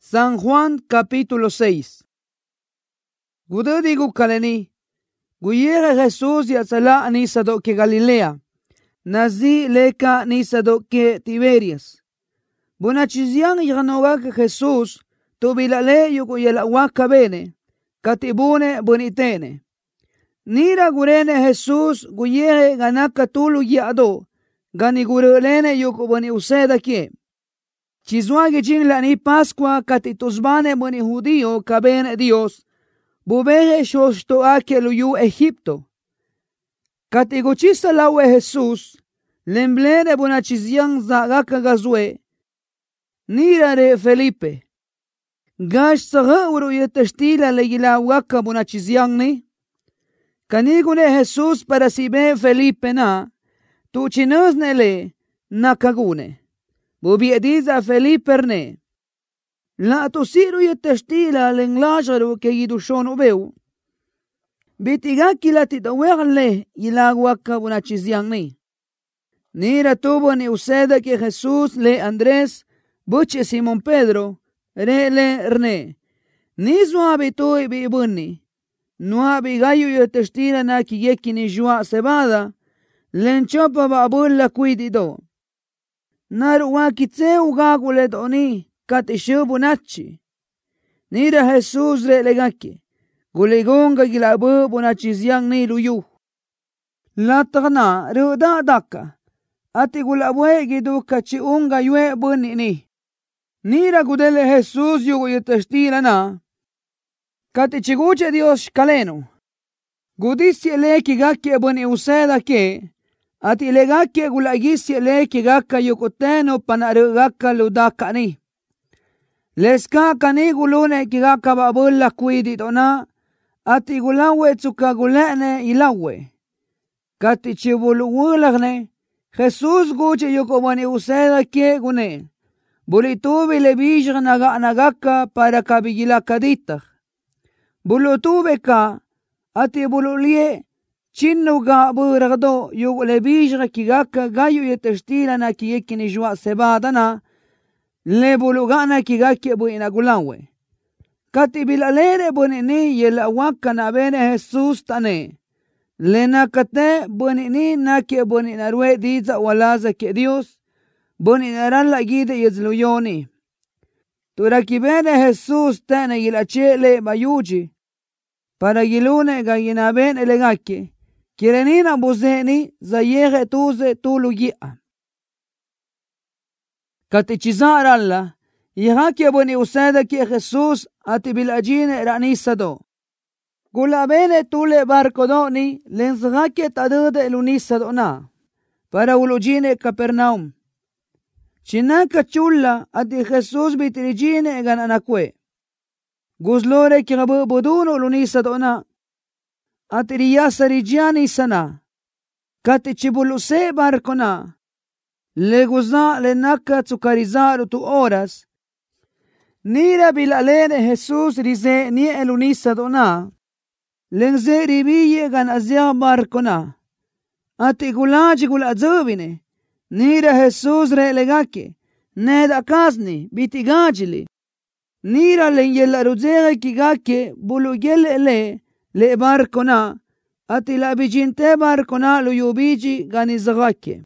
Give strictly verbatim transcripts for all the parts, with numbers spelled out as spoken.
San Juan capítulo seis. Gudo digo kaleni. Guyere Jesús ya sala ni sado ke Galilea. Nazi leka ni sado ke Tiberias. Bunachiziang yanoga ke Jesús tubilale yuko yela waka bene. Katibune bonitene. Nira gurene Jesús guyere ganaka tulu yado. Gani gurelene yuko boni useda ke. Chizwagi jing la ni Pascua katituzbane boni judío kabene Dios. Bubeje shosto ake luyu Egipto. Katiguchisa lawe Jesus. Lemblene bunachiziang zagaka gazwe. Nira re Felipe. Gash saga uru yetestila legila waka bunachiziang ni. Kanigune Jesus para sibe Felipe na. Tu chinos nele nakagune. Bubi ediza Felipe ne. La tosiru yetestila lenglajaru ke yidushon ubeu. Bitigaki la titawerle ilagwaka bunachiziang ni. Nira tubo ni useda que Jesús le Andrés, buche Simón Pedro, re le rne. Nizo habitui bibuni. No abigayu yetestila na kiyeki ni jua cebada. Lenchopa babulla cuidido. Narwa kitse ugagule doni katishu bunachi. Nira Jesús re legaki. Guligonga gilabu bunachiziang ni luyu. Latagna ruda daka. Ati gulabwe gidu kachi unga yue buni ni. Nira gudele Jesús yugo yetestila na. Katichiguche Dios kaleno. Gudisi le kigaki buni useda ke. Ati legaki gulagisi le kigaka yukoteno panarugaka ludaka ni. Leska kani gulune kigaka babulla kuidi dona. Ati gulawe tsuka gulene ilawe. Kati chibuluwulagne. Jesús guche yukomani useda ke gune. Bulitubi le bijra naga nagaka para kabigila kadita. Bulutube ka. Ati bululie. Chinnuga buragdo yug le bijra kigaka gayu yetestila na kiyeki ni jua sebadana. Le bulugana kigaki bu inagulawe. Kati bilalere bunini yela waka na bene Jesús tane. Le nakate bunini na ke buninarwe diza walaza ke Dios. Buninaran la gide yezluyoni. Turaki bene Jesús tane yilachele mayuji. Para gilune gayina bene elegake. Kirenina buzeni zayege tuze tulu yia. Katichizar alla. Yihaki buni useda ki Jesús ati bilajine ranisado. Gulabene tule barcodoni lenzgake tadude lunisado na. Para ulujine Capernaum. Chinaka chulla ati Jesús bitirigine gananakwe. Guzlore kigabu buduno lunisado na. Ati riyasarijiani sana. Kati chibuluse barcona. Le guza le naka tsukarizaru tu horas. Nira bilalene Jesús rize ni elunisa dona. Lenze ribiye gan azia barcona. Ati gulaji gulazovine. Nira Jesús re legake. Neda kazni bitigajili. Nira lenyela ruzere kigake bulugele le le barcona. Ati la bijinte barcona lo yubiji ganizagake.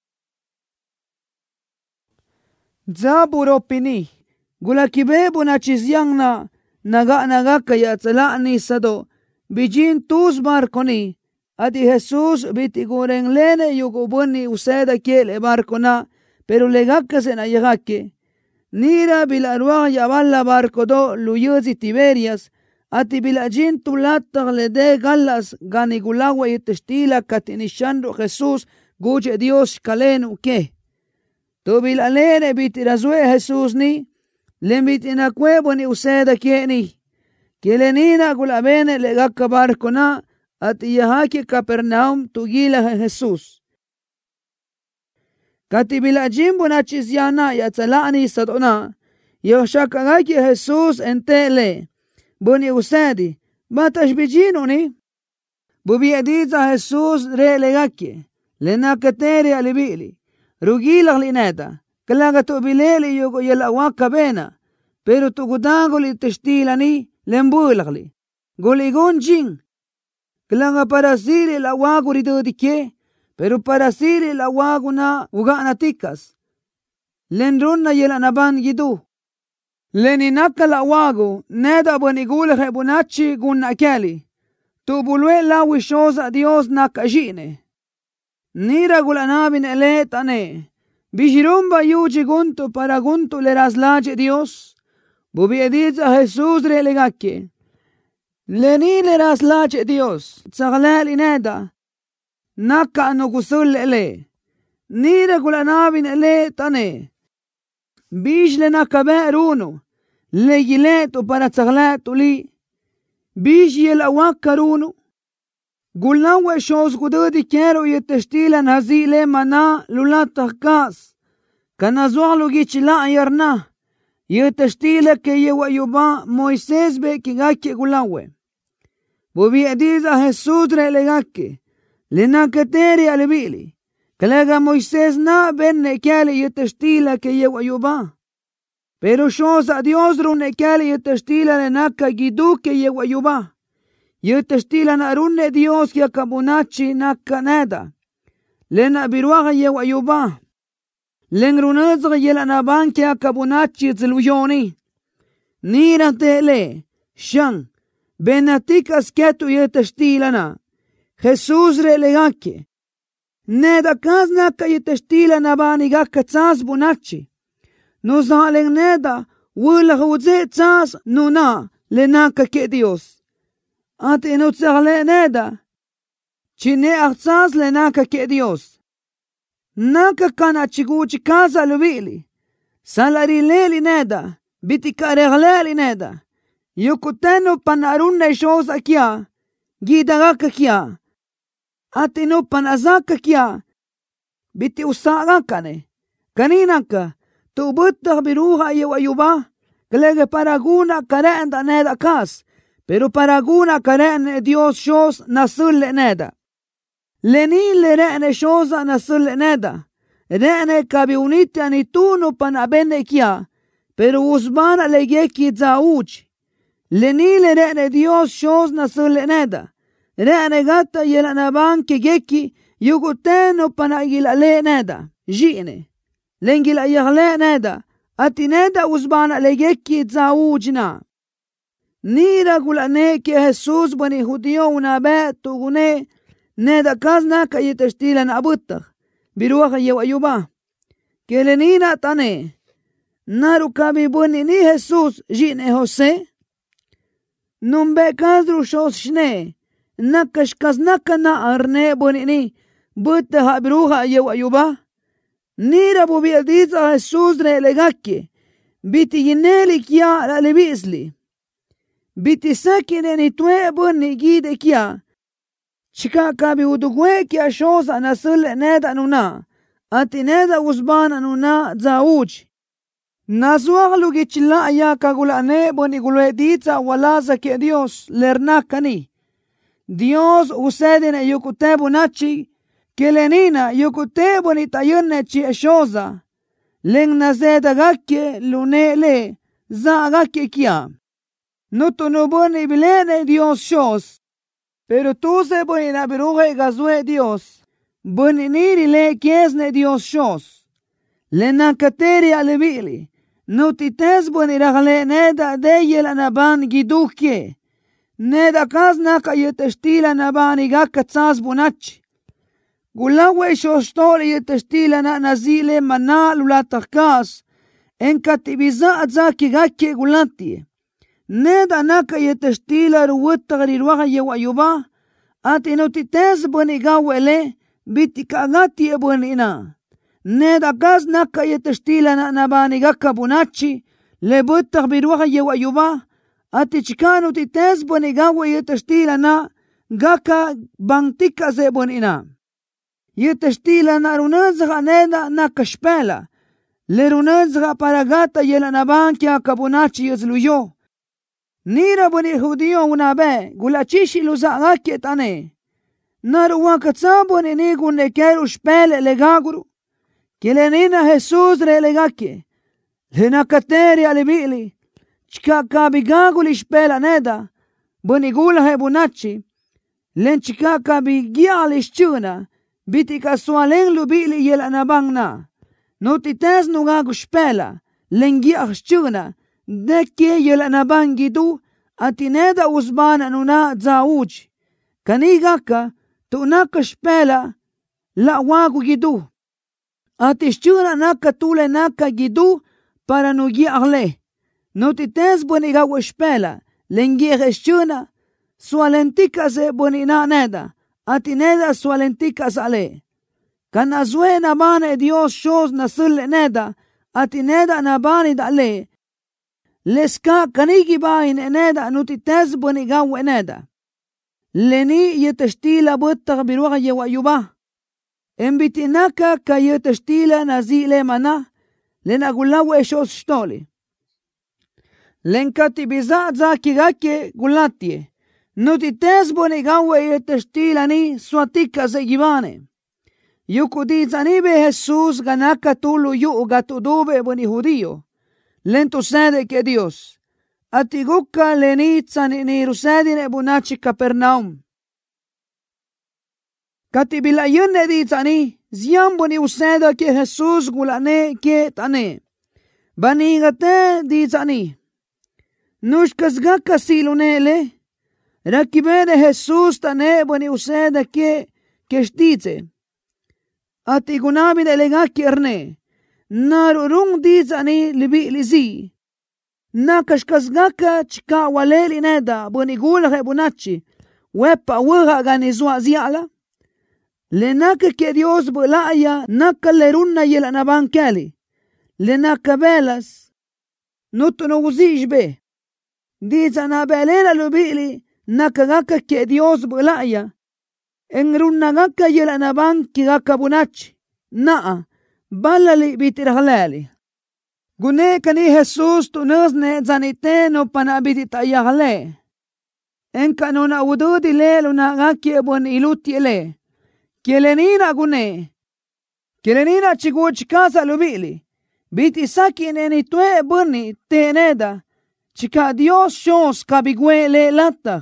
Zaburopini. Gula kibe bunachiziang na naga naga kaya tsalani sado bijin tus barconi. Ati Jesús bitigureng lene yugubuni useda kiele barcona pero legakase na yagake. Nira bilarwa yaballa barcodo luyuzi Tiberias. Ati bilajin tulatag le de galas ganigulawa yetestila katinishanro Jesús guche Dios kalenu ke. Tu bilalene bitirazwe Jesús ni. Lembit inakwe ni useda kieni. Kilenina gulabene legaka barcona at iyahaki Capernaum tugila Jesús. Katibilajin bunachizyana yatsalani sadona. Yoshakagaki Jesús entele. Buni usedi. Batash bijinuni. Bubi ediza Jesús re legaki. Lenakateri alibili. Rugila lineta. Kalaga to bileli yugo yela waka bena. pero tu gudagoli testilani lembulagli. Goligon jing. Klanga para siri la wagu ridodike, pero para siri la wagu na uga na tikas. Lenron na yela naban gidu. Leni naka la wagu, neda bonigula rebunachi gun akeli. Tu bulwe la wishosa Dios naka jine. Nira gulanabin eletane. Bijirumba yuji guntu para guntu le raslaje Dios. Bubi ediza Jesús relegake. Leni le raslaje Dios. Tsaglali neda. Naka anu gusul ele. Nira gulanabin eletane. Bij le naka beruno. Le giletu para tsaglatu li. Bij yel awakaruno. Gulawe shows gududi kero yetestila nazile mana lulata kas. Kana zualu gichila ayarna. Yetestila ke yewa yuba Moisés be kigake gulawe. Bubi ediza Jesús relegake. Lena kateri alibili. Kalega Moisés na benne kale yetestila ke yewa yuba. Pero shows a Dios rune kale yetestila lenaka gidu ke yewa yuba. Yetestila na runne Dios ya kabunachi na kaneda. Lena biruaga yewa yuba. Len runazga yela na banke ya kabunachi ziluyoni. Nira tele. Shan. Benatikas ketu yetestila na. Jesús relegake. Neda kazna ka yetestila na bani gaka tsas bunachi. Nuzalen neda. Wula huze tsas nuna. Lenaka ke Dios. Ati inu tsagle neda. Chine ahtsas le naka ke Dios. Naka kana chiguchi kaza lubili. Salari leli neda. Biti karegleli neda. Yukutenu panarunne shosa kia. Gidagaka kia. Ati inu panazaka kia. Biti usagakane. Kaninaka. Tu butta biruha yewa yuba. Kalege paraguna karenda neda kas. Pero para guna karen Dios shows nasul neda. Leni le rene shows nasul neda. Rene kabiunite anitunu pan abene kia. Pero usbana legeki zauch. Leni le rene Dios shows nasul neda. Rene gata yelanaban ke geki yuguteno pan agila le neda. Jine. Lengila yagle neda. Ati neda usbana legeki zauch na. Nira gulane ke Jesús bani judío una be tugune neda kazna ka yetestila na abutag biruaga yewa yuba ke lenina tane naru kabi bani ni Jesús jine José numbe kazru shos shne nakash kaznaka na arne bani ni butta ha biruaga yewa yuba nira bubi diza Jesús relegake biti yineli kia la lebisli Biti sakine ni tue bunni gide kia. Chika kabi udugwe kia shosa nasul neda nuna. Ati neda uzbana nuna zauj. Nazuaglu gichila aya kagulane buni gulwe ditza walaza ke Dios lernakani. Dios usedine yukutebu nachi. Kelenina yukutebu ni tayunne chi shosa. Leng nazeda gakke lunele za gakke kia. No tu no boni bilene Dios shows. Pero tú se boni na biruge gazue Dios. Boni niri le kiesne Dios shows. Le nakateri alebili. No tites boni ragle neda de yela naban giduke. Neda kaz naka yetestila naban igaka tsas bunachi. Gulawe shostoli yetestila na nazile mana lulatakas. Enkatibiza adzaki gake gulantie. Neda naka yetestila ruwita riruaga yewa yuba. Ati no tites boni gawele. Biti kagati e boni na. Neda kaz naka yetestila na nabani gaka bunachi. Le buta biruaga yewa yuba. Ati chikano tites boni gawe yetestila na. Gaka bangtika ze boni na. Yetestila na runazga neda naka shpela. Le runazga paragata yela nabanki akabunachi yezluyo. Nira boni judío una be, gulachishi luzagake tane. Naru wakatsa boni ni gunekeru shpele legaguru. Kilenina Jesús relegake. Le nakateri alibili. chika kabigagul ishpela neda, bunigula he bunachi, len chika kabigial ishchuna, biti kasualen lubili yela nabang na, notites nugagu shpela, len giach shchuna, deke yela nabang gidu, atineda usbana nuna zauj, kanigaka, tunaka shpela, la wagu gidu. Atishchuna naka tule naka gidu, para no giachle. Notites bonigawa shpela, lengiere shchuna, sualentika se bonina neda, atineda sualentika sale. Kanazwe nabane Dios shows nasule neda, atineda nabani dale. Leska kanigi bain neda, notites bonigawa neda. Leni yetestila butta biruga yewa yuba. Embitinaka ka yetestila nazile mana, lenagulawe shos shtoli. Lenkati biza za kigake gulatie. Nutites bonigawe yetestilani swatika ze givane. Yukudizani be Jesus ganaka tulu yu gatudube boni judío. Lento sede que Dios. Atiguka lenitzani ni rusedine bunachi Capernaum. Katibila yunne dizani ziamboni useda ke Jesus gulane ke tane. Banigate dizani. Nushkasgaka silunele. Rakibene Jesus tane boni useda ke kestize. Atigunabi delegaki erne. Narurung dizani libi lizi. Nakashkasgaka chika waleli neda bonigula he bunachi. Wepa wuga ganizua ziala. Lenaka que Dios bulaya naka leruna yela nabankali. Lenaka belas. Nutu no uzijbe. Diza na belela lubili naka gaka que Dios bulaya. Engruna gaka yela nabanki gaka bunachi. Naa. Balali bitirhalali. Gune kani Jesus tunazne zanite no panabitita yagle. Enka no na ududi lelo na gaki bon ilutiele. Kielenina gune. Kielenina chiguch casa lubili. Biti saki neni tue buni teneda. Chika Dios shos kabigwe le latag.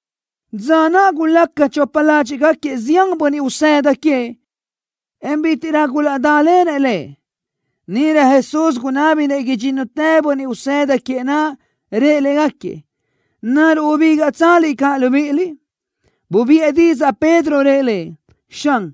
Zana gulaka chopala chika ke ziang buni useda ke. Embitira gula dalene le. Nira Jesus gunabi ne gijinote buni useda ke na re legake. Nar ubiga tsali ka lubili. Bubi ediza Pedro rele. Shang.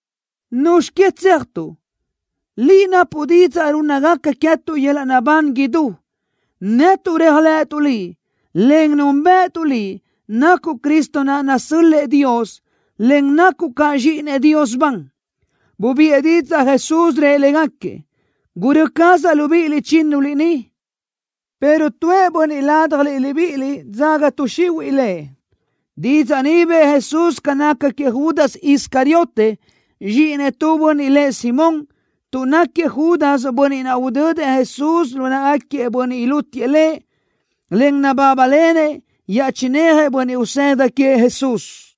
Nushket certo. Lina pudiza runagaka kiatu yela naban gidu. Netu rehletu li. Leng numbetu li. Naku Kristo na nasulle Dios. Leng naku kajine Dios bang. Bubi ediza Jesus relegake. Guru casa lubili chinuli ni. Pero tuebo ni ladrli libili zaga tushiu ile. Diza nibe Jesus kanaka que Judas Iscariote, jine tuvo ni le Simón, tunake Judas boni na udode Jesus luna ake boni ilutiele, len na babalene, ya chinehe boni useda que Jesus.